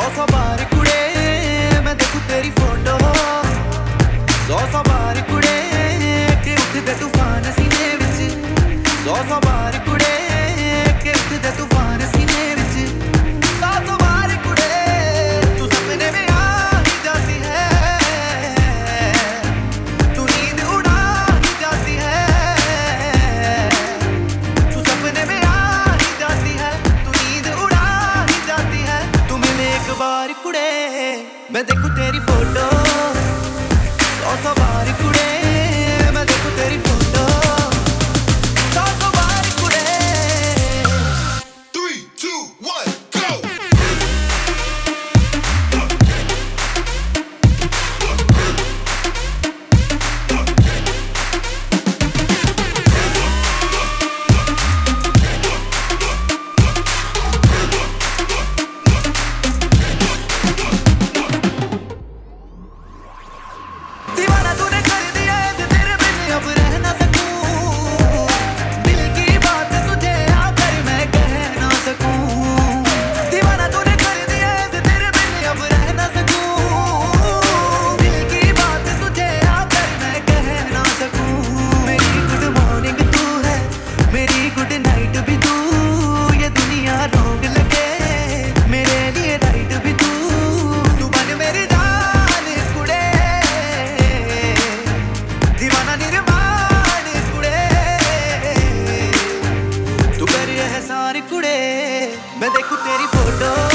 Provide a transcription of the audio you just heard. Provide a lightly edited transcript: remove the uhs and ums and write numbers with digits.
सौ बार कुड़े मैं देखूं तेरी फोटो, सौ बार कुड़े के उठदे तूफान सीने विच, सौ बार कुड़े के उठदे तूफान सीने विच, सौ बार कुड़े तू सपने में आ ही जाती है, तू नींद उड़ा ही जाती है, तू सपने में आ ही जाती है, तू नींद उड़ा ही जाती है, तू मिले एक बार कुड़े मैं देखूं तेरी फोटो, सौ बार कुड़े मैं देखूं तेरी फोटो, सौ बार कुड़े। 3, 2, 1, go! दीवाना तूने कर दिया है तेरे बिन अब रह ना सकूं, दिल की बात तुझे आकर मैं कह ना सकूं, दीवाना तूने कर दिया है तेरे बिन अब रह ना सकूं, दिल की बात तुझे आकर मैं कह ना सकूं, मेरी गुड मॉर्निंग तू है, मेरी गुड नाइट भी तू, ये दुनिया रोग लगे मेरे लिए राइट भी तू, तू बन मेरी जान कुड़े, दीवाना निर्माण कुड़े, तू कर एहसान कुड़े मैं देखूं तेरी फोटो।